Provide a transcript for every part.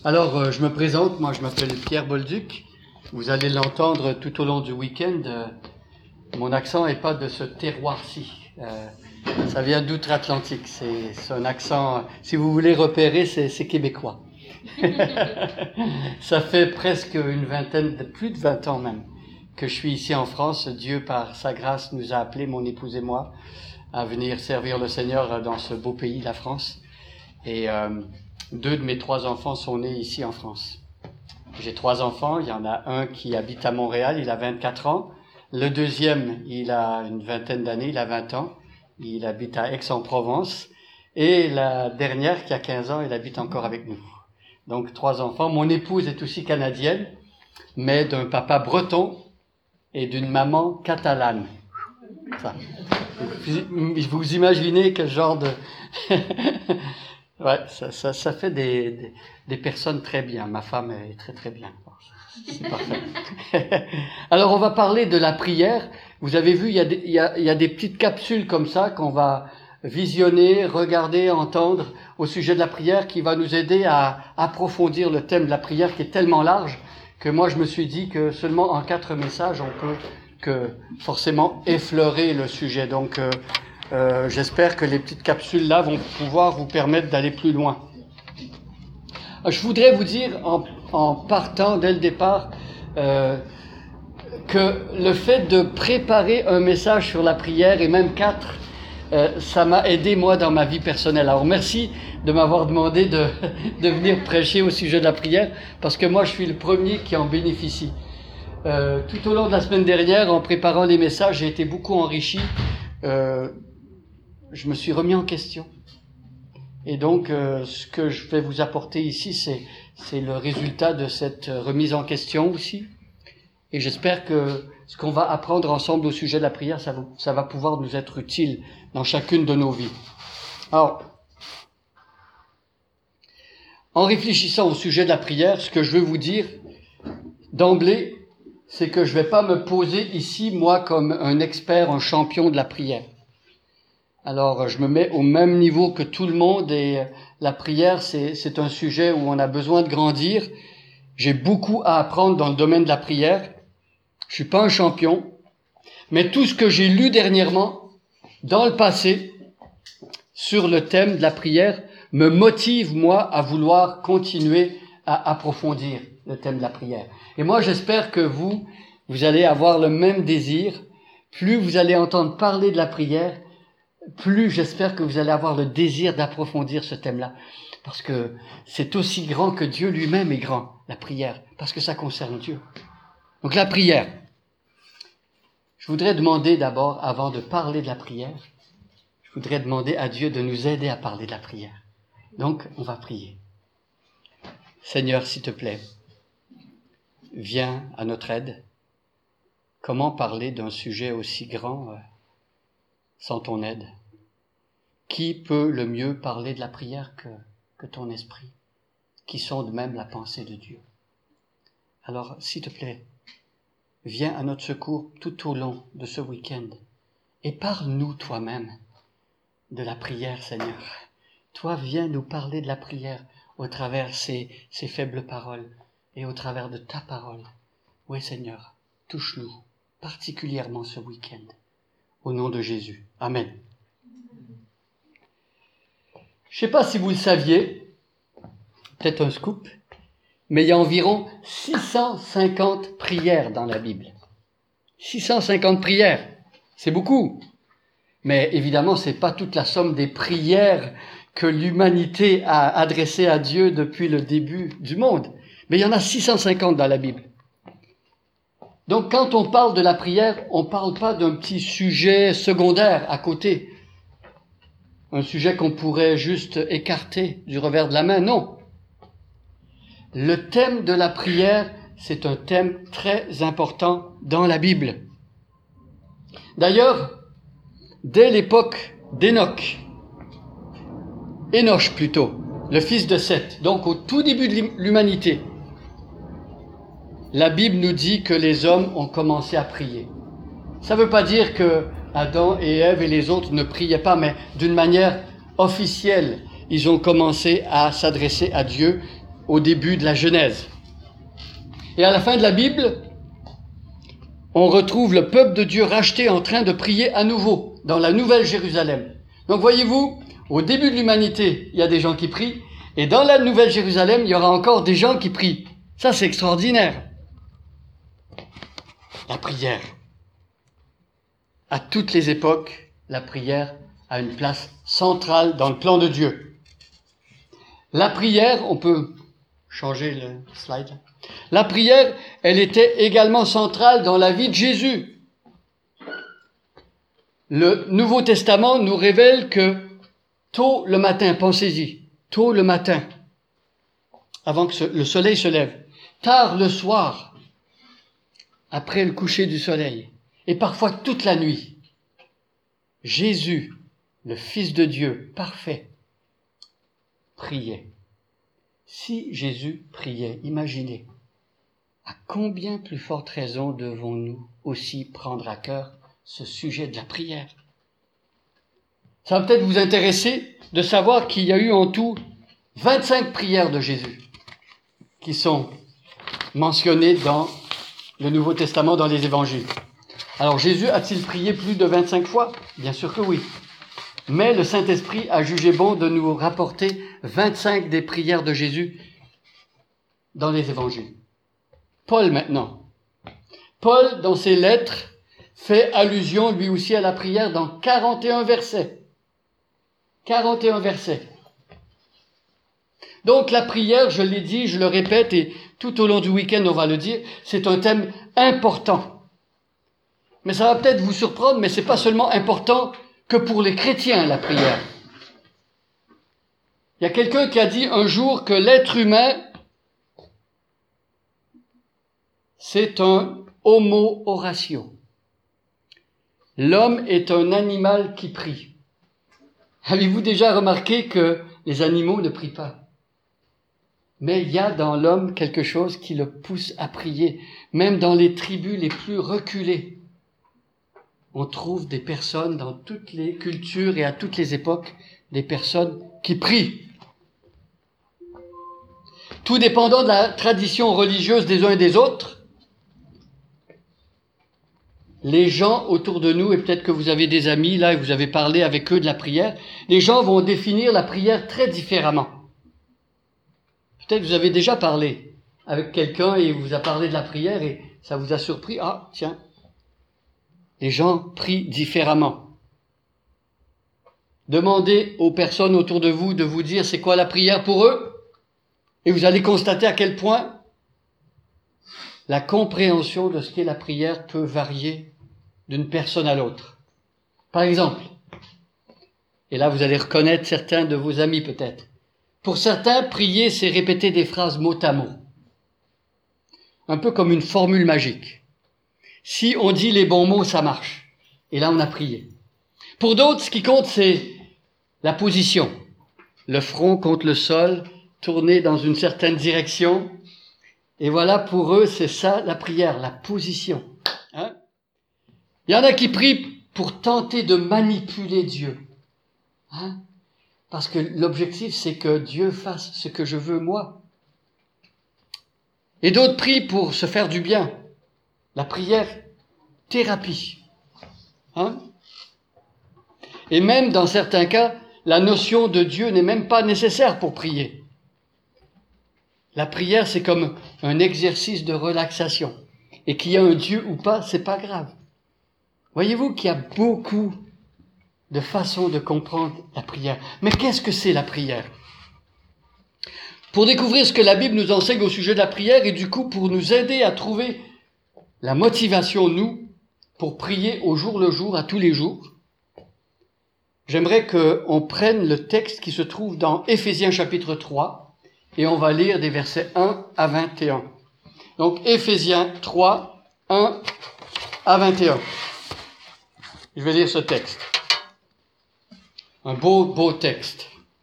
Alors, je me présente, moi je m'appelle Pierre Bolduc. Vous allez l'entendre tout au long du week-end. Mon accent n'est pas de ce terroir-ci. Ça vient d'outre-Atlantique. C'est un accent, si vous voulez repérer, c'est québécois. Ça fait presque une vingtaine, plus de 20 ans même, que je suis ici en France. Dieu, par sa grâce, nous a appelés, mon épouse et moi, à venir servir le Seigneur dans ce beau pays, la France. Et 2 de mes 3 enfants sont nés ici en France. J'ai 3 enfants, il y en a un qui habite à Montréal, il a 24 ans. Le deuxième, il a une vingtaine d'années, il a 20 ans. Il habite à Aix-en-Provence. Et la dernière, qui a 15 ans, elle habite encore avec nous. Donc 3 enfants. Mon épouse est aussi canadienne, mais d'un papa breton et d'une maman catalane. Ça. Vous imaginez quel genre de... Ouais, ça fait des personnes très bien. Ma femme est très très bien. C'est parfait. Alors on va parler de la prière. Vous avez vu, il y a des petites capsules comme ça qu'on va visionner, regarder, entendre au sujet de la prière, qui va nous aider à approfondir le thème de la prière, qui est tellement large que moi je me suis dit que seulement en 4 messages on peut que forcément effleurer le sujet. Donc j'espère que les petites capsules-là vont pouvoir vous permettre d'aller plus loin. Je voudrais vous dire, en partant dès le départ, que le fait de préparer un message sur la prière, et même 4, ça m'a aidé, moi, dans ma vie personnelle. Alors, merci de m'avoir demandé de venir prêcher au sujet de la prière, parce que moi, je suis le premier qui en bénéficie. Tout au long de la semaine dernière, en préparant les messages, j'ai été beaucoup enrichi. Je me suis remis en question. Et donc, ce que je vais vous apporter ici, c'est le résultat de cette remise en question aussi. Et j'espère que ce qu'on va apprendre ensemble au sujet de la prière, ça va pouvoir nous être utile dans chacune de nos vies. Alors, en réfléchissant au sujet de la prière, ce que je veux vous dire d'emblée, c'est que je vais pas me poser ici, moi, comme un expert, un champion de la prière. Alors, je me mets au même niveau que tout le monde, et la prière, c'est un sujet où on a besoin de grandir. J'ai beaucoup à apprendre dans le domaine de la prière. Je suis pas un champion, mais tout ce que j'ai lu dernièrement, dans le passé, sur le thème de la prière, me motive, moi, à vouloir continuer à approfondir le thème de la prière. Et moi, j'espère que vous allez avoir le même désir. Plus vous allez entendre parler de la prière, plus j'espère que vous allez avoir le désir d'approfondir ce thème-là. Parce que c'est aussi grand que Dieu lui-même est grand, la prière, parce que ça concerne Dieu. Donc la prière. Je voudrais demander d'abord, avant de parler de la prière, je voudrais demander à Dieu de nous aider à parler de la prière. Donc, on va prier. Seigneur, s'il te plaît, viens à notre aide. Comment parler d'un sujet aussi grand sans ton aide? Qui peut le mieux parler de la prière que ton esprit, qui sonde même la pensée de Dieu? Alors, s'il te plaît, viens à notre secours tout au long de ce week-end et parle-nous toi-même de la prière, Seigneur. Toi, viens nous parler de la prière au travers ces faibles paroles et au travers de ta parole. Oui, Seigneur, touche-nous particulièrement ce week-end. Au nom de Jésus. Amen. Je ne sais pas si vous le saviez, peut-être un scoop, mais il y a environ 650 prières dans la Bible. 650 prières, c'est beaucoup. Mais évidemment, c'est pas toute la somme des prières que l'humanité a adressées à Dieu depuis le début du monde. Mais il y en a 650 dans la Bible. Donc quand on parle de la prière, on ne parle pas d'un petit sujet secondaire à côté. Un sujet qu'on pourrait juste écarter du revers de la main, non. Le thème de la prière, c'est un thème très important dans la Bible. D'ailleurs, dès l'époque d'Enoch, le fils de Seth, donc au tout début de l'humanité, la Bible nous dit que les hommes ont commencé à prier. Ça ne veut pas dire que Adam et Ève et les autres ne priaient pas, mais d'une manière officielle, ils ont commencé à s'adresser à Dieu au début de la Genèse. Et à la fin de la Bible, on retrouve le peuple de Dieu racheté en train de prier à nouveau dans la Nouvelle Jérusalem. Donc voyez-vous, au début de l'humanité, il y a des gens qui prient, et dans la Nouvelle Jérusalem, il y aura encore des gens qui prient. Ça, c'est extraordinaire. La prière. À toutes les époques, la prière a une place centrale dans le plan de Dieu. La prière, on peut changer le slide. La prière, elle était également centrale dans la vie de Jésus. Le Nouveau Testament nous révèle que tôt le matin, pensez-y, tôt le matin, avant que le soleil se lève, tard le soir, après le coucher du soleil, et parfois toute la nuit, Jésus, le Fils de Dieu, parfait, priait. Si Jésus priait, imaginez, à combien plus forte raison devons-nous aussi prendre à cœur ce sujet de la prière? Ça va peut-être vous intéresser de savoir qu'il y a eu en tout 25 prières de Jésus qui sont mentionnées dans le Nouveau Testament, dans les évangiles. Alors Jésus a-t-il prié plus de 25 fois? Bien sûr que oui. Mais le Saint-Esprit a jugé bon de nous rapporter 25 des prières de Jésus dans les évangiles. Paul maintenant. Paul, dans ses lettres, fait allusion lui aussi à la prière dans 41 versets. 41 versets. Donc la prière, je l'ai dit, je le répète, et tout au long du week-end on va le dire, c'est un thème important. Mais ça va peut-être vous surprendre, mais c'est pas seulement important que pour les chrétiens, la prière. Il y a quelqu'un qui a dit un jour que l'être humain, c'est un homo oratio. L'homme est un animal qui prie. Avez-vous déjà remarqué que les animaux ne prient pas? Mais il y a dans l'homme quelque chose qui le pousse à prier. Même dans les tribus les plus reculées, on trouve des personnes dans toutes les cultures et à toutes les époques, des personnes qui prient. Tout dépendant de la tradition religieuse des uns et des autres, les gens autour de nous, et peut-être que vous avez des amis là et vous avez parlé avec eux de la prière, les gens vont définir la prière très différemment. Peut-être que vous avez déjà parlé avec quelqu'un et il vous a parlé de la prière et ça vous a surpris. Ah, tiens, les gens prient différemment. Demandez aux personnes autour de vous dire c'est quoi la prière pour eux et vous allez constater à quel point la compréhension de ce qu'est la prière peut varier d'une personne à l'autre. Par exemple, et là vous allez reconnaître certains de vos amis peut-être, pour certains, prier, c'est répéter des phrases mot à mot. Un peu comme une formule magique. Si on dit les bons mots, ça marche. Et là, on a prié. Pour d'autres, ce qui compte, c'est la position. Le front contre le sol, tourné dans une certaine direction. Et voilà, pour eux, c'est ça la prière, la position. Hein? Il y en a qui prient pour tenter de manipuler Dieu. Hein? Parce que l'objectif, c'est que Dieu fasse ce que je veux, moi. Et d'autres prient pour se faire du bien. La prière, thérapie. Hein? Et même dans certains cas, la notion de Dieu n'est même pas nécessaire pour prier. La prière, c'est comme un exercice de relaxation. Et qu'il y ait un Dieu ou pas, c'est pas grave. Voyez-vous qu'il y a beaucoup de façons de comprendre la prière. Mais qu'est-ce que c'est la prière? Pour découvrir ce que la Bible nous enseigne au sujet de la prière et du coup pour nous aider à trouver la motivation, nous, pour prier au jour le jour, à tous les jours, j'aimerais qu'on prenne le texte qui se trouve dans Éphésiens chapitre 3 et on va lire des versets 1 à 21. Donc Éphésiens 3, 1 à 21. Je vais lire ce texte. Un beau texte.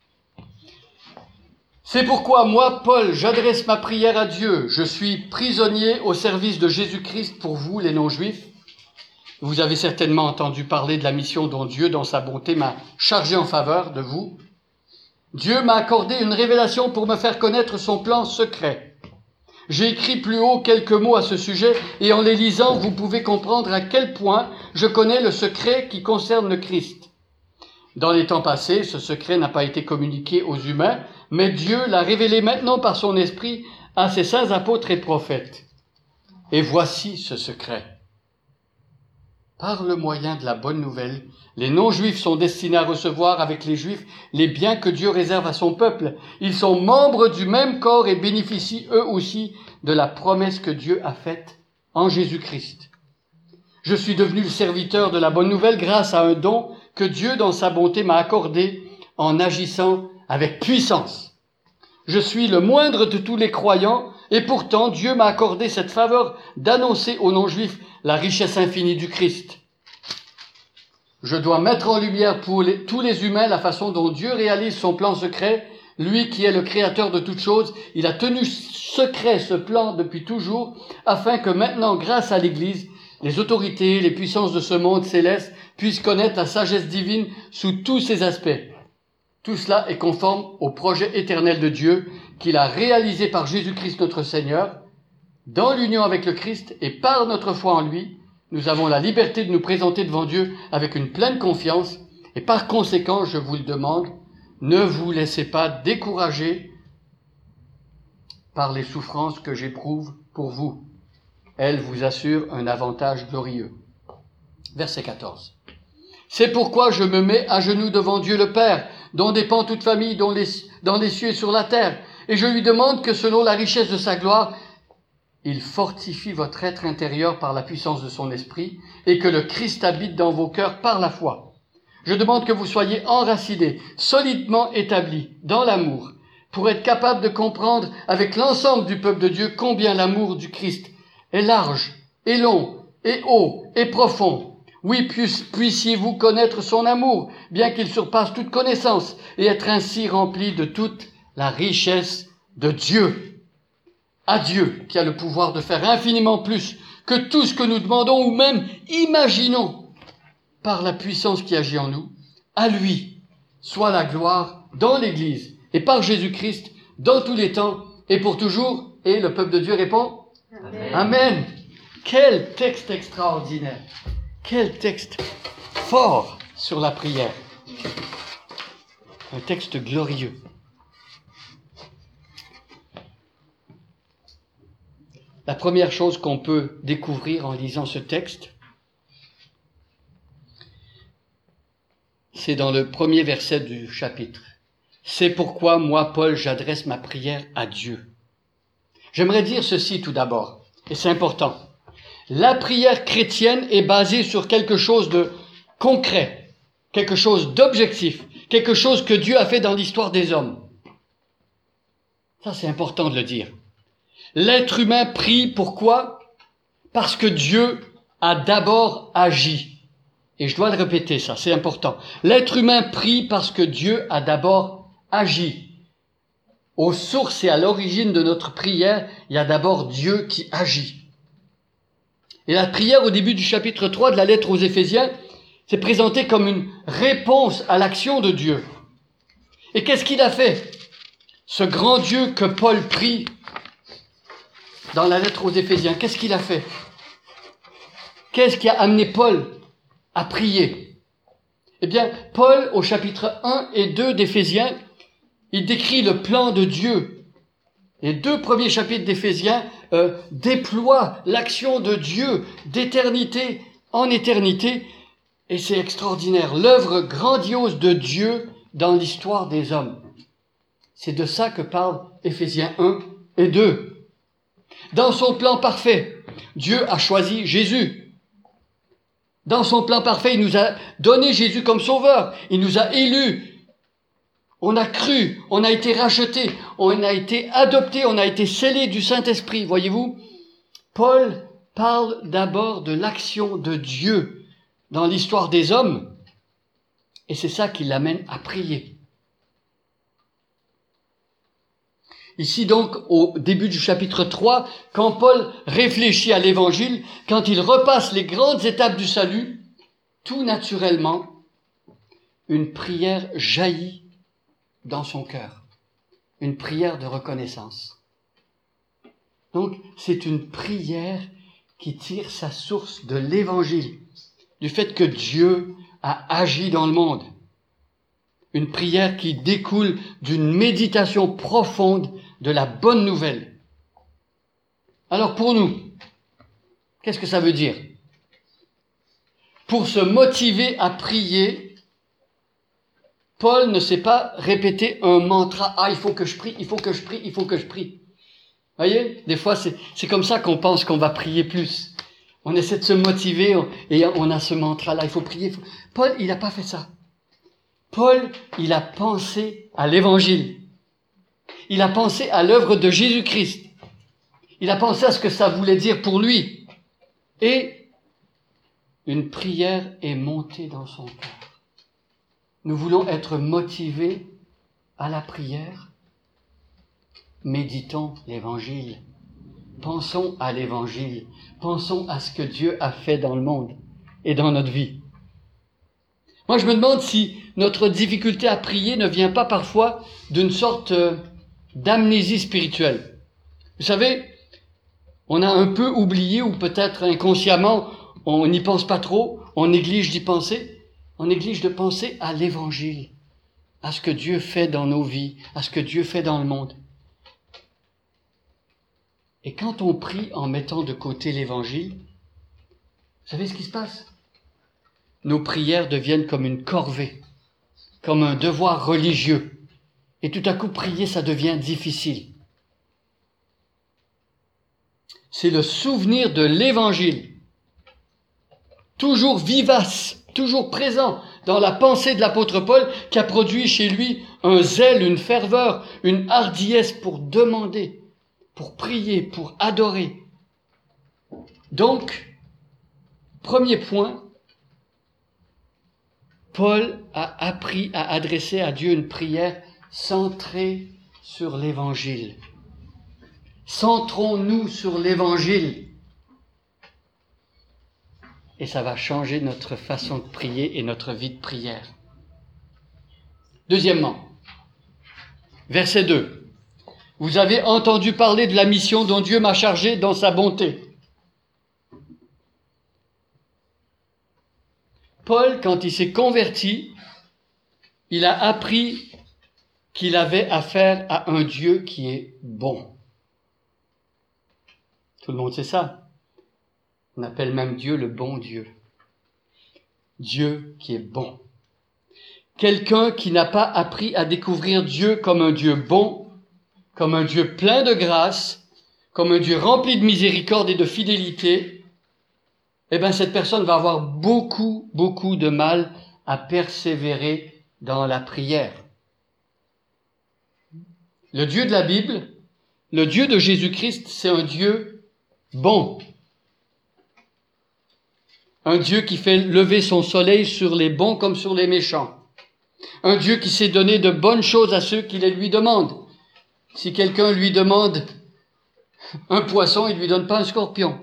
C'est pourquoi moi, Paul, j'adresse ma prière à Dieu. Je suis prisonnier au service de Jésus-Christ pour vous, les non-juifs. Vous avez certainement entendu parler de la mission dont Dieu, dans sa bonté, m'a chargé en faveur de vous. Dieu m'a accordé une révélation pour me faire connaître son plan secret. J'ai écrit plus haut quelques mots à ce sujet et en les lisant, vous pouvez comprendre à quel point je connais le secret qui concerne le Christ. Dans les temps passés, ce secret n'a pas été communiqué aux humains, mais Dieu l'a révélé maintenant par son esprit à ses saints apôtres et prophètes. Et voici ce secret. Par le moyen de la bonne nouvelle, les non-juifs sont destinés à recevoir avec les juifs les biens que Dieu réserve à son peuple. Ils sont membres du même corps et bénéficient eux aussi de la promesse que Dieu a faite en Jésus-Christ. Je suis devenu le serviteur de la bonne nouvelle grâce à un don que Dieu, dans sa bonté, m'a accordé en agissant avec puissance. Je suis le moindre de tous les croyants et pourtant Dieu m'a accordé cette faveur d'annoncer aux non-juifs la richesse infinie du Christ. Je dois mettre en lumière pour tous les humains la façon dont Dieu réalise son plan secret. Lui qui est le créateur de toutes choses, il a tenu secret ce plan depuis toujours, afin que maintenant, grâce à l'Église, les autorités, les puissances de ce monde céleste puissent connaître la sagesse divine sous tous ses aspects. Tout cela est conforme au projet éternel de Dieu qu'il a réalisé par Jésus-Christ notre Seigneur. Dans l'union avec le Christ et par notre foi en lui, nous avons la liberté de nous présenter devant Dieu avec une pleine confiance et par conséquent, je vous le demande, ne vous laissez pas décourager par les souffrances que j'éprouve pour vous. Elles vous assurent un avantage glorieux. Verset 14. C'est pourquoi je me mets à genoux devant Dieu le Père, dont dépend toute famille dans les cieux et sur la terre, et je lui demande que selon la richesse de sa gloire, il fortifie votre être intérieur par la puissance de son esprit, et que le Christ habite dans vos cœurs par la foi. Je demande que vous soyez enracinés, solidement établis dans l'amour, pour être capables de comprendre avec l'ensemble du peuple de Dieu combien l'amour du Christ est large, et long, et haut, et profond. Oui, puissiez-vous connaître son amour, bien qu'il surpasse toute connaissance, et être ainsi rempli de toute la richesse de Dieu. À Dieu, qui a le pouvoir de faire infiniment plus que tout ce que nous demandons ou même imaginons par la puissance qui agit en nous, à lui soit la gloire dans l'Église et par Jésus-Christ dans tous les temps et pour toujours. Et le peuple de Dieu répond Amen. Amen. Quel texte extraordinaire. Quel texte fort sur la prière. Un texte glorieux. La première chose qu'on peut découvrir en lisant ce texte, c'est dans le premier verset du chapitre. C'est pourquoi moi, Paul, j'adresse ma prière à Dieu. J'aimerais dire ceci tout d'abord, et c'est important. La prière chrétienne est basée sur quelque chose de concret, quelque chose d'objectif, quelque chose que Dieu a fait dans l'histoire des hommes. Ça, c'est important de le dire. L'être humain prie, pourquoi? Parce que Dieu a d'abord agi. Et je dois le répéter, ça, c'est important. L'être humain prie parce que Dieu a d'abord agi. Aux sources et à l'origine de notre prière, il y a d'abord Dieu qui agit. Et la prière au début du chapitre 3 de la lettre aux Éphésiens, c'est présenté comme une réponse à l'action de Dieu. Et qu'est-ce qu'il a fait? Ce grand Dieu que Paul prie dans la lettre aux Éphésiens, qu'est-ce qu'il a fait? Qu'est-ce qui a amené Paul à prier? Eh bien, Paul, au chapitre 1 et 2 d'Éphésiens, il décrit le plan de Dieu. Les 2 premiers chapitres d'Éphésiens déploient l'action de Dieu d'éternité en éternité, et c'est extraordinaire, l'œuvre grandiose de Dieu dans l'histoire des hommes. C'est de ça que parlent Éphésiens 1 et 2. Dans son plan parfait, Dieu a choisi Jésus. Dans son plan parfait, il nous a donné Jésus comme sauveur. Il nous a élus. On a cru, on a été racheté, on a été adopté, on a été scellé du Saint-Esprit. Voyez-vous, Paul parle d'abord de l'action de Dieu dans l'histoire des hommes. Et c'est ça qui l'amène à prier. Ici donc, au début du chapitre 3, quand Paul réfléchit à l'Évangile, quand il repasse les grandes étapes du salut, tout naturellement, une prière jaillit dans son cœur. Une prière de reconnaissance. Donc, c'est une prière qui tire sa source de l'Évangile, du fait que Dieu a agi dans le monde. Une prière qui découle d'une méditation profonde de la bonne nouvelle. Alors pour nous, qu'est-ce que ça veut dire? Pour se motiver à prier, Paul ne s'est pas répété un mantra. Ah, il faut que je prie, il faut que je prie, il faut que je prie. Voyez, des fois, c'est comme ça qu'on pense qu'on va prier plus. On essaie de se motiver et on a ce mantra-là, il faut prier. Paul, il n'a pas fait ça. Paul, il a pensé à l'Évangile. Il a pensé à l'œuvre de Jésus-Christ. Il a pensé à ce que ça voulait dire pour lui. Et une prière est montée dans son cœur. Nous voulons être motivés à la prière. Méditons l'Évangile. Pensons à l'Évangile. Pensons à ce que Dieu a fait dans le monde et dans notre vie. Moi, je me demande si notre difficulté à prier ne vient pas parfois d'une sorte d'amnésie spirituelle. Vous savez, on a un peu oublié, ou peut-être inconsciemment, on n'y pense pas trop, on néglige d'y penser. On néglige de penser à l'Évangile, à ce que Dieu fait dans nos vies, à ce que Dieu fait dans le monde. Et quand on prie en mettant de côté l'Évangile, vous savez ce qui se passe? Nos prières deviennent comme une corvée, comme un devoir religieux. Et tout à coup, prier, ça devient difficile. C'est le souvenir de l'Évangile, toujours vivace, toujours présent dans la pensée de l'apôtre Paul, qui a produit chez lui un zèle, une ferveur, une hardiesse pour demander, pour prier, pour adorer. Donc, premier point, Paul a appris à adresser à Dieu une prière centrée sur l'Évangile. Centrons-nous sur l'Évangile. Et ça va changer notre façon de prier et notre vie de prière. Deuxièmement, verset 2. Vous avez entendu parler de la mission dont Dieu m'a chargé dans sa bonté. Paul, quand il s'est converti, il a appris qu'il avait affaire à un Dieu qui est bon. Tout le monde sait ça. On appelle même Dieu le bon Dieu. Dieu qui est bon. Quelqu'un qui n'a pas appris à découvrir Dieu comme un Dieu bon, comme un Dieu plein de grâce, comme un Dieu rempli de miséricorde et de fidélité, eh bien cette personne va avoir beaucoup de mal à persévérer dans la prière. Le Dieu de la Bible, le Dieu de Jésus-Christ, c'est un Dieu bon. Un Dieu qui fait lever son soleil sur les bons comme sur les méchants. Un Dieu qui sait donner de bonnes choses à ceux qui les lui demandent. Si quelqu'un lui demande un poisson, il ne lui donne pas un scorpion.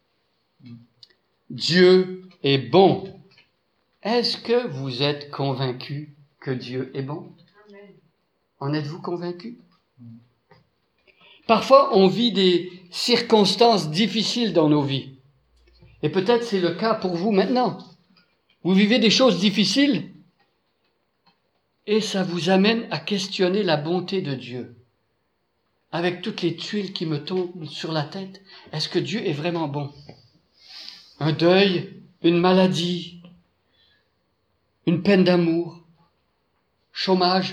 Dieu est bon. Est-ce que vous êtes convaincus que Dieu est bon? Amen. En êtes-vous convaincus? Parfois, on vit des circonstances difficiles dans nos vies. Et peut-être c'est le cas pour vous maintenant. Vous vivez des choses difficiles et ça vous amène à questionner la bonté de Dieu. Avec toutes les tuiles qui me tombent sur la tête, est-ce que Dieu est vraiment bon? Un deuil, une maladie, une peine d'amour, chômage.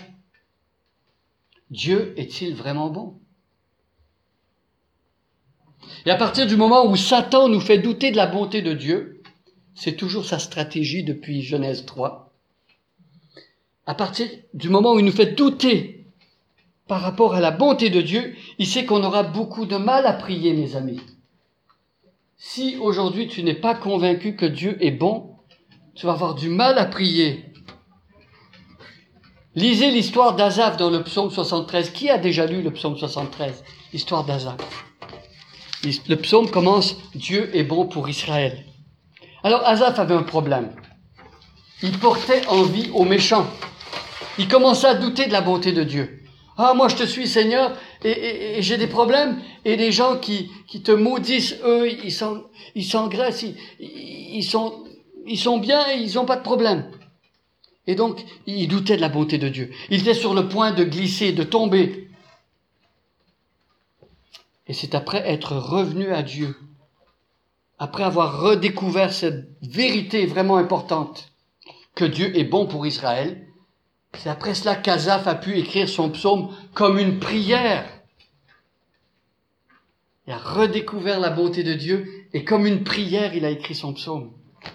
Dieu est-il vraiment bon? Et à partir du moment où Satan nous fait douter de la bonté de Dieu, c'est toujours sa stratégie depuis Genèse 3. À partir du moment où il nous fait douter par rapport à la bonté de Dieu, il sait qu'on aura beaucoup de mal à prier, mes amis. Si aujourd'hui tu n'es pas convaincu que Dieu est bon, tu vas avoir du mal à prier. Lisez l'histoire d'Asaph dans le psaume 73. Qui a déjà lu le psaume 73? L'histoire d'Asaph. Le psaume commence « Dieu est bon pour Israël ». Alors Asaph avait un problème. Il portait envie aux méchants. Il commençait à douter de la bonté de Dieu. Ah, moi je te suis Seigneur, et j'ai des problèmes, et les gens qui te maudissent, eux, ils s'engraissent, ils sont bien, et ils n'ont pas de problème. Et donc, il doutait de la bonté de Dieu. Il était sur le point de glisser, de tomber. Et c'est après être revenu à Dieu, après avoir redécouvert cette vérité vraiment importante, que Dieu est bon pour Israël, c'est après cela qu'Asaph a pu écrire son psaume comme une prière. Il a redécouvert la bonté de Dieu et comme une prière, il a écrit son psaume.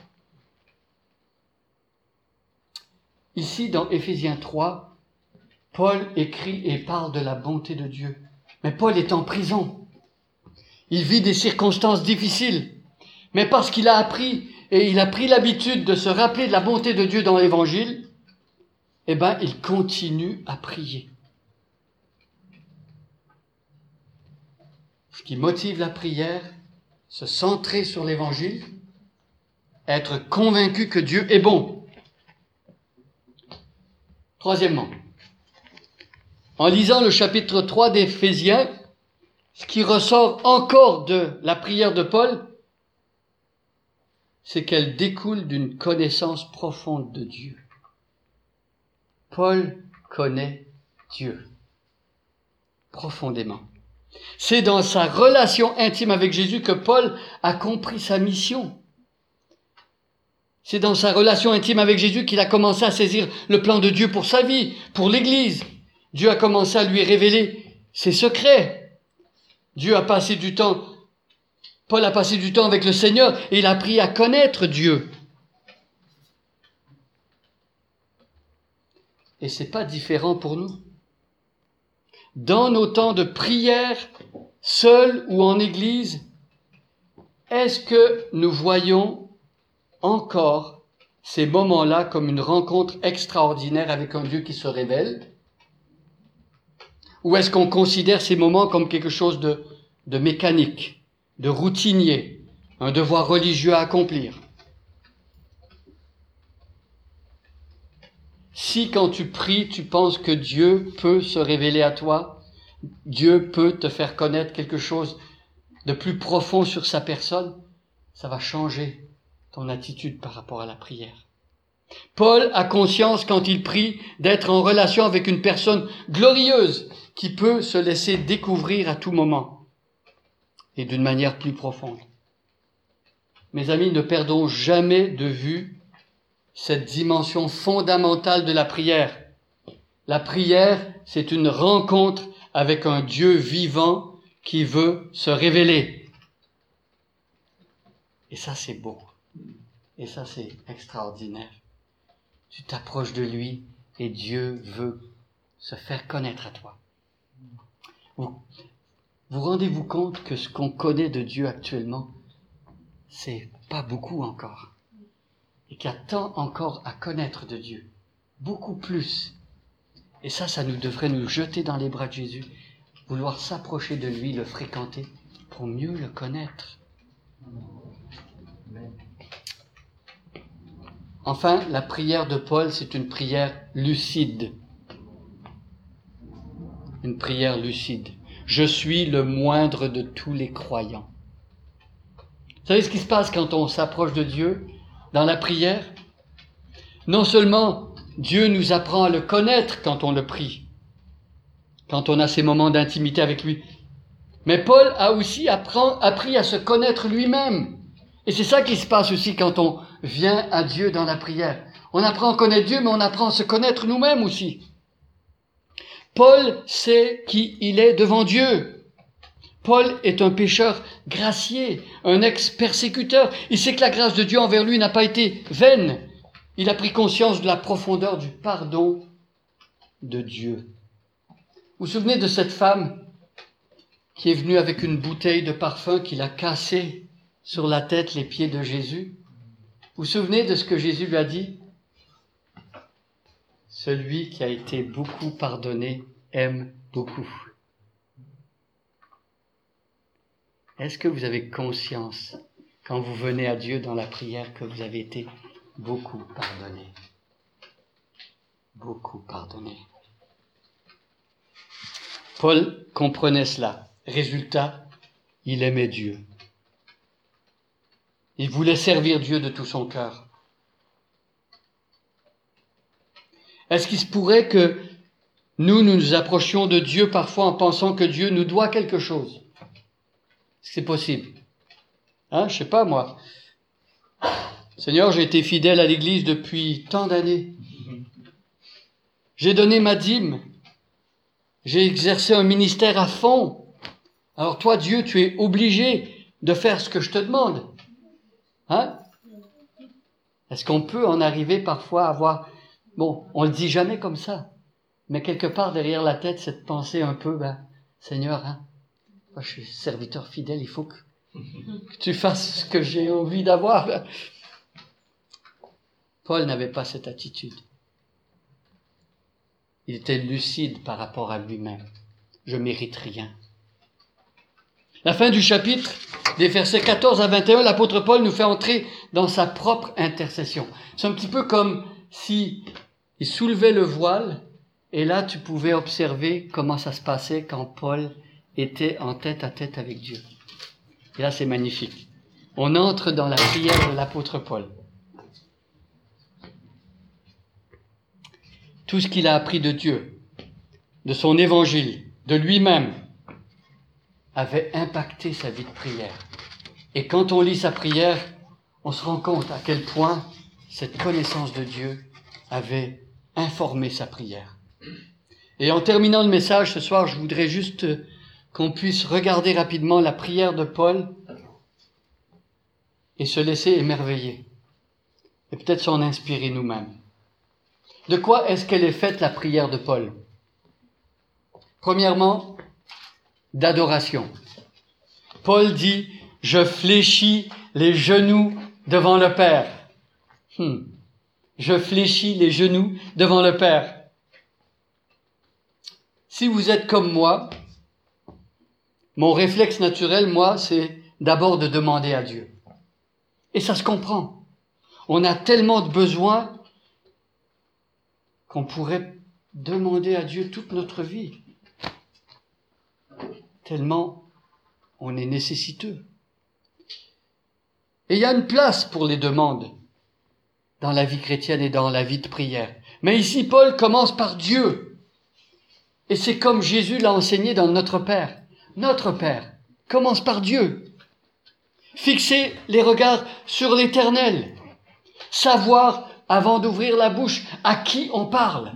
Ici, dans Éphésiens 3, Paul écrit et parle de la bonté de Dieu. Mais Paul est en prison. Il vit des circonstances difficiles. Mais parce qu'il a appris et il a pris l'habitude de se rappeler de la bonté de Dieu dans l'Évangile, eh bien, il continue à prier. Ce qui motive la prière, se centrer sur l'Évangile, être convaincu que Dieu est bon. Troisièmement, en lisant le chapitre 3 d'Éphésiens, ce qui ressort encore de la prière de Paul, c'est qu'elle découle d'une connaissance profonde de Dieu. Paul connaît Dieu profondément. C'est dans sa relation intime avec Jésus que Paul a compris sa mission. C'est dans sa relation intime avec Jésus qu'il a commencé à saisir le plan de Dieu pour sa vie, pour l'Église. Dieu a commencé à lui révéler ses secrets. Paul a passé du temps avec le Seigneur et il a appris à connaître Dieu. Et c'est pas différent pour nous. Dans nos temps de prière, seuls ou en Église, est-ce que nous voyons encore ces moments-là comme une rencontre extraordinaire avec un Dieu qui se révèle? Ou est-ce qu'on considère ces moments comme quelque chose de mécanique, de routinier, un devoir religieux à accomplir? Si quand tu pries, tu penses que Dieu peut se révéler à toi, Dieu peut te faire connaître quelque chose de plus profond sur sa personne, ça va changer ton attitude par rapport à la prière. Paul a conscience quand il prie d'être en relation avec une personne glorieuse qui peut se laisser découvrir à tout moment et d'une manière plus profonde. Mes amis, ne perdons jamais de vue cette dimension fondamentale de la prière. La prière, c'est une rencontre avec un Dieu vivant qui veut se révéler. Et ça, c'est beau. Et ça, c'est extraordinaire. Tu t'approches de lui et Dieu veut se faire connaître à toi. Vous rendez-vous compte que ce qu'on connaît de Dieu actuellement, c'est pas beaucoup encore. Et qu'il y a tant encore à connaître de Dieu. Beaucoup plus. Et ça nous devrait nous jeter dans les bras de Jésus. Vouloir s'approcher de lui, le fréquenter, pour mieux le connaître. Enfin, la prière de Paul, c'est une prière lucide. Une prière lucide. Je suis le moindre de tous les croyants. Vous savez ce qui se passe quand on s'approche de Dieu dans la prière? Non seulement Dieu nous apprend à le connaître quand on le prie, quand on a ces moments d'intimité avec lui, mais Paul a aussi appris à se connaître lui-même. Et c'est ça qui se passe aussi quand on vient à Dieu dans la prière. On apprend à connaître Dieu, mais on apprend à se connaître nous-mêmes aussi. Paul sait qui il est devant Dieu. Paul est un pécheur gracié, un ex-persécuteur. Il sait que la grâce de Dieu envers lui n'a pas été vaine. Il a pris conscience de la profondeur du pardon de Dieu. Vous vous souvenez de cette femme qui est venue avec une bouteille de parfum qu'il a cassée sur la tête les pieds de Jésus? Vous vous souvenez de ce que Jésus lui a dit? Celui qui a été beaucoup pardonné aime beaucoup. Est-ce que vous avez conscience, quand vous venez à Dieu dans la prière, que vous avez été beaucoup pardonné? beaucoup pardonné. Paul comprenait cela. Résultat, il aimait Dieu. Il voulait servir Dieu de tout son cœur. Est-ce qu'il se pourrait que nous nous approchions de Dieu parfois en pensant que Dieu nous doit quelque chose? C'est possible. Je sais pas moi. Seigneur, j'ai été fidèle à l'Église depuis tant d'années. J'ai donné ma dîme. J'ai exercé un ministère à fond. Alors toi, Dieu, tu es obligé de faire ce que je te demande. Est-ce qu'on peut en arriver parfois à avoir... Bon, on le dit jamais comme ça, mais quelque part derrière la tête, cette pensée un peu, Seigneur, moi je suis serviteur fidèle, il faut que tu fasses ce que j'ai envie d'avoir. Paul n'avait pas cette attitude. Il était lucide par rapport à lui-même. Je mérite rien. La fin du chapitre, des versets 14 à 21, l'apôtre Paul nous fait entrer dans sa propre intercession. C'est un petit peu comme si il soulevait le voile, et là tu pouvais observer comment ça se passait quand Paul était en tête à tête avec Dieu. Et là c'est magnifique. On entre dans la prière de l'apôtre Paul. Tout ce qu'il a appris de Dieu, de son évangile, de lui-même, avait impacté sa vie de prière. Et quand on lit sa prière, on se rend compte à quel point cette connaissance de Dieu avait informé sa prière. Et en terminant le message ce soir, je voudrais juste qu'on puisse regarder rapidement la prière de Paul et se laisser émerveiller. Et peut-être s'en inspirer nous-mêmes. De quoi est-ce qu'elle est faite, la prière de Paul? Premièrement, d'adoration. Paul dit, je fléchis les genoux devant le Père. Je fléchis les genoux devant le Père. Si vous êtes comme moi, mon réflexe naturel, moi, c'est d'abord de demander à Dieu. Et ça se comprend. On a tellement de besoins qu'on pourrait demander à Dieu toute notre vie. Tellement on est nécessiteux. Et il y a une place pour les demandes dans la vie chrétienne et dans la vie de prière. Mais ici, Paul commence par Dieu. Et c'est comme Jésus l'a enseigné dans Notre Père. Notre Père commence par Dieu. Fixer les regards sur l'Éternel. Savoir, avant d'ouvrir la bouche, à qui on parle.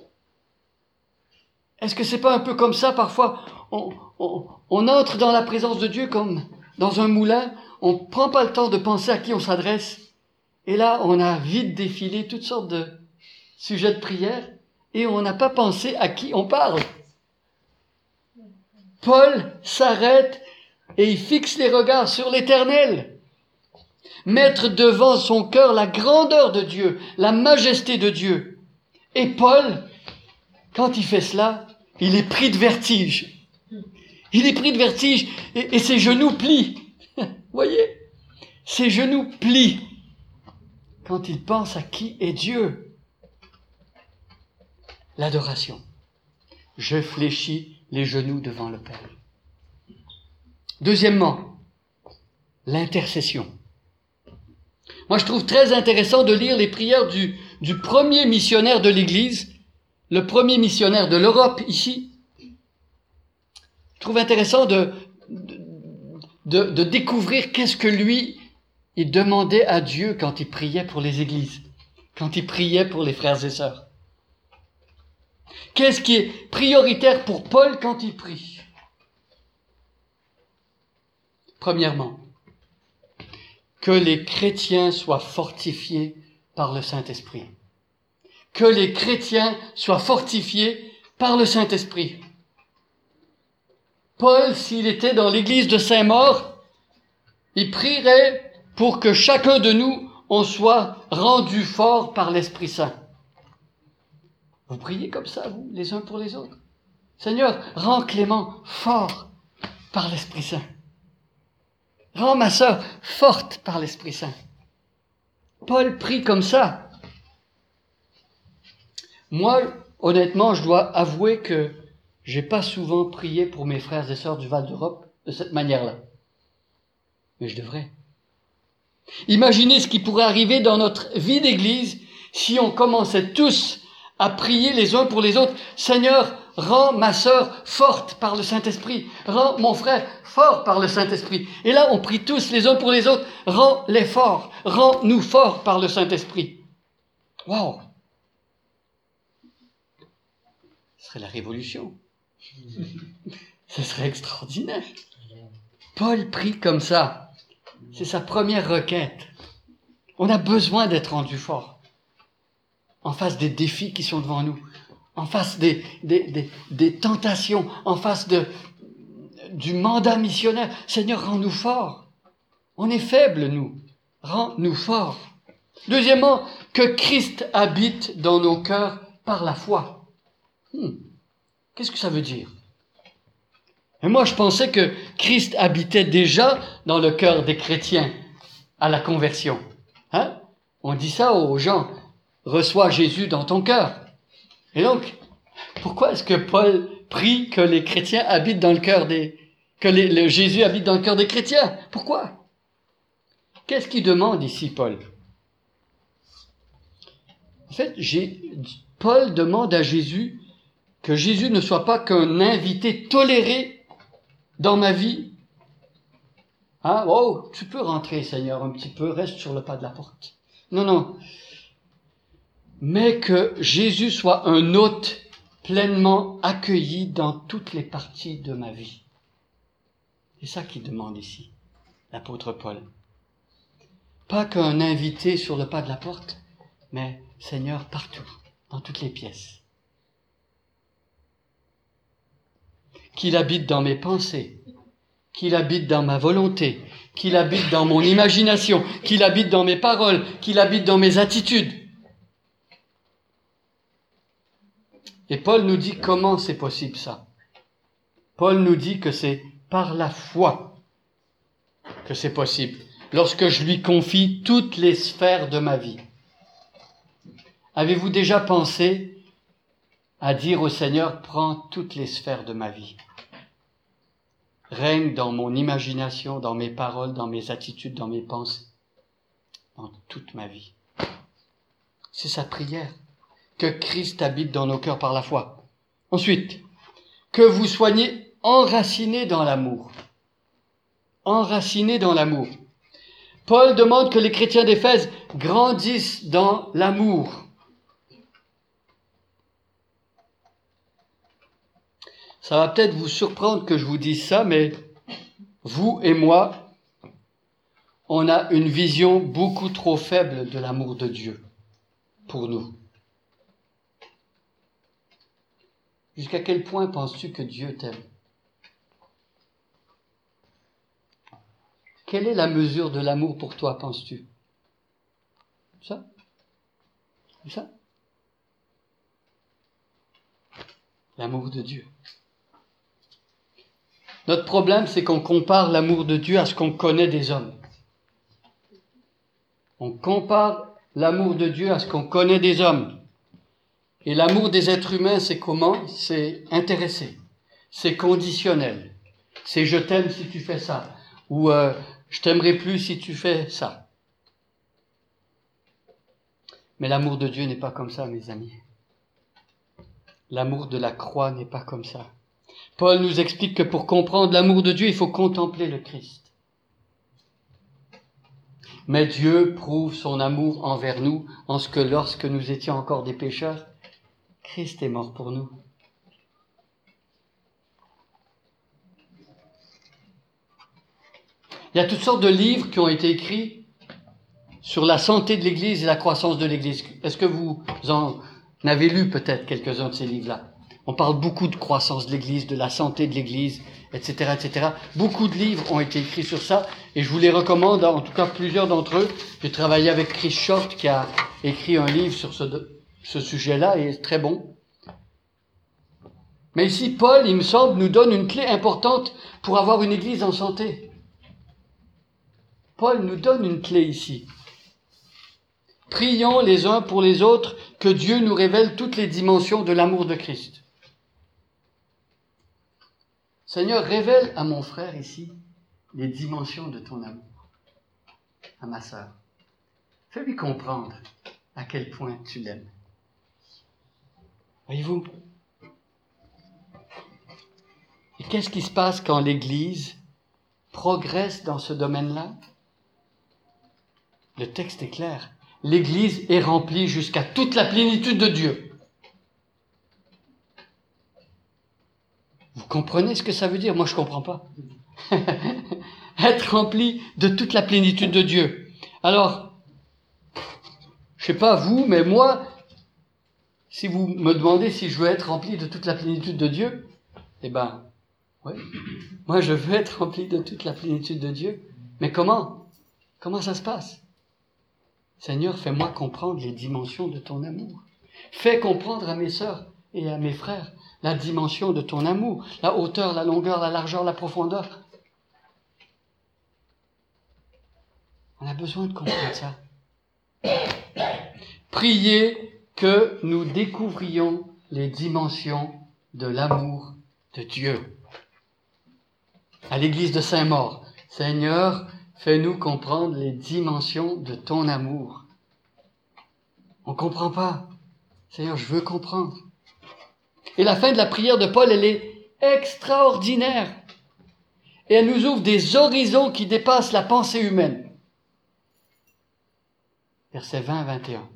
Est-ce que c'est pas un peu comme ça parfois? On entre dans la présence de Dieu comme dans un moulin, on prend pas le temps de penser à qui on s'adresse, et là on a vite défilé toutes sortes de sujets de prière, et on n'a pas pensé à qui on parle. Paul s'arrête et il fixe les regards sur l'Éternel. Mettre devant son cœur la grandeur de Dieu, la majesté de Dieu. Et Paul, quand il fait cela, il est pris de vertige. Il est pris de vertige et ses genoux plient. Voyez, ses genoux plient quand il pense à qui est Dieu. L'adoration. Je fléchis les genoux devant le Père. Deuxièmement, l'intercession. Moi, je trouve très intéressant de lire les prières du premier missionnaire de l'Église, le premier missionnaire de l'Europe ici. Je trouve intéressant de découvrir qu'est-ce que lui, il demandait à Dieu quand il priait pour les églises, quand il priait pour les frères et sœurs. Qu'est-ce qui est prioritaire pour Paul quand il prie? Premièrement, que les chrétiens soient fortifiés par le Saint-Esprit. Que les chrétiens soient fortifiés par le Saint-Esprit. Paul, s'il était dans l'église de Saint-Maur, il prierait pour que chacun de nous, on soit rendu fort par l'Esprit Saint. Vous priez comme ça, vous, les uns pour les autres. Seigneur, rends Clément fort par l'Esprit Saint. Rends ma sœur forte par l'Esprit Saint. Paul prie comme ça. Moi, honnêtement, je dois avouer que j'ai pas souvent prié pour mes frères et sœurs du Val d'Europe de cette manière-là. Mais je devrais. Imaginez ce qui pourrait arriver dans notre vie d'église si on commençait tous à prier les uns pour les autres. Seigneur, rends ma sœur forte par le Saint-Esprit. Rends mon frère fort par le Saint-Esprit. Et là, on prie tous les uns pour les autres. Rends-les forts. Rends-nous forts par le Saint-Esprit. Wow! Ce serait la révolution. Ce serait extraordinaire. Paul prie comme ça. C'est sa première requête. On a besoin d'être rendu fort en face des défis qui sont devant nous, en face des tentations, en face du mandat missionnaire. Seigneur, rends-nous forts. On est faibles, nous. Rends-nous forts. Deuxièmement, que Christ habite dans nos cœurs par la foi. Qu'est-ce que ça veut dire? Et moi, je pensais que Christ habitait déjà dans le cœur des chrétiens à la conversion. On dit ça aux gens. Reçois Jésus dans ton cœur. Et donc, pourquoi est-ce que Paul prie que les chrétiens habitent dans le cœur Jésus habite dans le cœur des chrétiens? Pourquoi? Qu'est-ce qu'il demande ici, Paul? En fait, Paul demande à Jésus que Jésus ne soit pas qu'un invité toléré dans ma vie. Oh, tu peux rentrer, Seigneur, un petit peu, reste sur le pas de la porte. Non. Mais que Jésus soit un hôte pleinement accueilli dans toutes les parties de ma vie. C'est ça qu'il demande ici, l'apôtre Paul. Pas qu'un invité sur le pas de la porte, mais Seigneur partout, dans toutes les pièces. Qu'il habite dans mes pensées, qu'il habite dans ma volonté, qu'il habite dans mon imagination, qu'il habite dans mes paroles, qu'il habite dans mes attitudes. Et Paul nous dit comment c'est possible ça. Paul nous dit que c'est par la foi que c'est possible, lorsque je lui confie toutes les sphères de ma vie. Avez-vous déjà pensé à dire au Seigneur, prends toutes les sphères de ma vie. Règne dans mon imagination, dans mes paroles, dans mes attitudes, dans mes pensées, dans toute ma vie. C'est sa prière, que Christ habite dans nos cœurs par la foi. Ensuite, que vous soyez enracinés dans l'amour. Enracinés dans l'amour. Paul demande que les chrétiens d'Éphèse grandissent dans l'amour. Ça va peut-être vous surprendre que je vous dise ça, mais vous et moi, on a une vision beaucoup trop faible de l'amour de Dieu pour nous. Jusqu'à quel point penses-tu que Dieu t'aime? Quelle est la mesure de l'amour pour toi, penses-tu? Ça? Ça? L'amour de Dieu. Notre problème, c'est qu'on compare l'amour de Dieu à ce qu'on connaît des hommes. On compare l'amour de Dieu à ce qu'on connaît des hommes. Et l'amour des êtres humains, c'est comment? C'est intéressé. C'est conditionnel. C'est je t'aime si tu fais ça. Ou je t'aimerai plus si tu fais ça. Mais l'amour de Dieu n'est pas comme ça, mes amis. L'amour de la croix n'est pas comme ça. Paul nous explique que pour comprendre l'amour de Dieu, il faut contempler le Christ. Mais Dieu prouve son amour envers nous en ce que lorsque nous étions encore des pécheurs, Christ est mort pour nous. Il y a toutes sortes de livres qui ont été écrits sur la santé de l'Église et la croissance de l'Église. Est-ce que vous en avez lu peut-être quelques-uns de ces livres-là? On parle beaucoup de croissance de l'Église, de la santé de l'Église, etc., etc. Beaucoup de livres ont été écrits sur ça, et je vous les recommande, en tout cas plusieurs d'entre eux. J'ai travaillé avec Chris Short, qui a écrit un livre sur ce sujet-là, et très bon. Mais ici, Paul, il me semble, nous donne une clé importante pour avoir une Église en santé. Paul nous donne une clé ici. Prions les uns pour les autres que Dieu nous révèle toutes les dimensions de l'amour de Christ. Seigneur, révèle à mon frère ici les dimensions de ton amour, à ma sœur. Fais-lui comprendre à quel point tu l'aimes. Voyez-vous? Et qu'est-ce qui se passe quand l'Église progresse dans ce domaine-là? Le texte est clair. L'Église est remplie jusqu'à toute la plénitude de Dieu. Vous comprenez ce que ça veut dire? Moi, je ne comprends pas. Être rempli de toute la plénitude de Dieu. Alors, je ne sais pas vous, mais moi, si vous me demandez si je veux être rempli de toute la plénitude de Dieu, eh ben, oui. Moi, je veux être rempli de toute la plénitude de Dieu. Mais comment? Comment ça se passe? Seigneur, fais-moi comprendre les dimensions de ton amour. Fais comprendre à mes sœurs et à mes frères la dimension de ton amour, la hauteur, la longueur, la largeur, la profondeur. On a besoin de comprendre ça. Priez que nous découvrions les dimensions de l'amour de Dieu. À l'église de Saint-Maur, Seigneur, fais-nous comprendre les dimensions de ton amour. On ne comprend pas. Seigneur, je veux comprendre. Et la fin de la prière de Paul, elle est extraordinaire. Et elle nous ouvre des horizons qui dépassent la pensée humaine. Versets 20 à 21.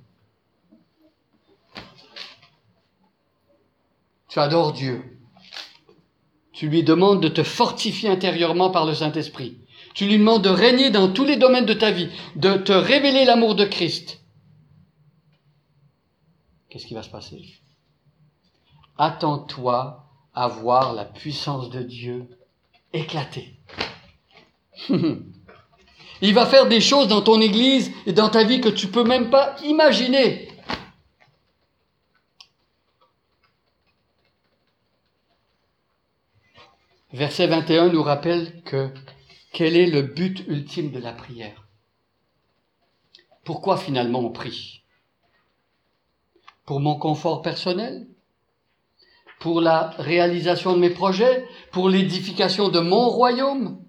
Tu adores Dieu. Tu lui demandes de te fortifier intérieurement par le Saint-Esprit. Tu lui demandes de régner dans tous les domaines de ta vie, de te révéler l'amour de Christ. Qu'est-ce qui va se passer? Attends-toi à voir la puissance de Dieu éclater. Il va faire des choses dans ton église et dans ta vie que tu ne peux même pas imaginer. Verset 21 nous rappelle quel est le but ultime de la prière. Pourquoi finalement on prie? Pour mon confort personnel? Pour la réalisation de mes projets? Pour l'édification de mon royaume?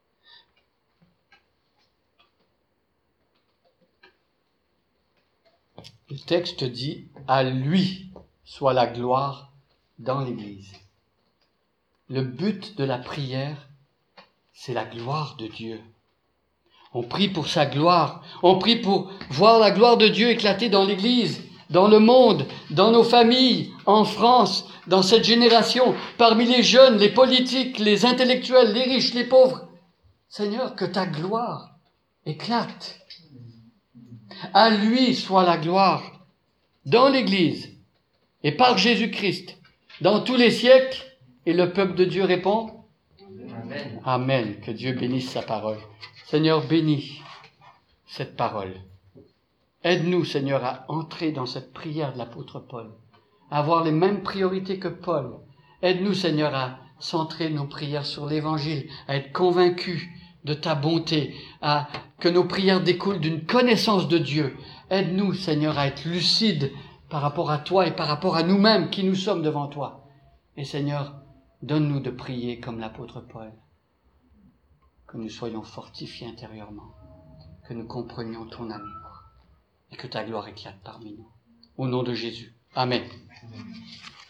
Le texte dit « À lui soit la gloire dans l'Église ». Le but de la prière, c'est la gloire de Dieu. On prie pour sa gloire. On prie pour voir la gloire de Dieu éclater dans l'Église, dans le monde, dans nos familles, en France, dans cette génération, parmi les jeunes, les politiques, les intellectuels, les riches, les pauvres. Seigneur, que ta gloire éclate. À lui soit la gloire dans l'Église et par Jésus-Christ dans tous les siècles. Et le peuple de Dieu répond Amen. Amen. Que Dieu bénisse sa parole. Seigneur, bénis cette parole. Aide-nous, Seigneur, à entrer dans cette prière de l'apôtre Paul, à avoir les mêmes priorités que Paul. Aide-nous, Seigneur, à centrer nos prières sur l'Évangile, à être convaincus de ta bonté, à que nos prières découlent d'une connaissance de Dieu. Aide-nous, Seigneur, à être lucides par rapport à toi et par rapport à nous-mêmes qui nous sommes devant toi. Et Seigneur, donne-nous de prier comme l'apôtre Paul, que nous soyons fortifiés intérieurement, que nous comprenions ton amour et que ta gloire éclate parmi nous. Au nom de Jésus. Amen.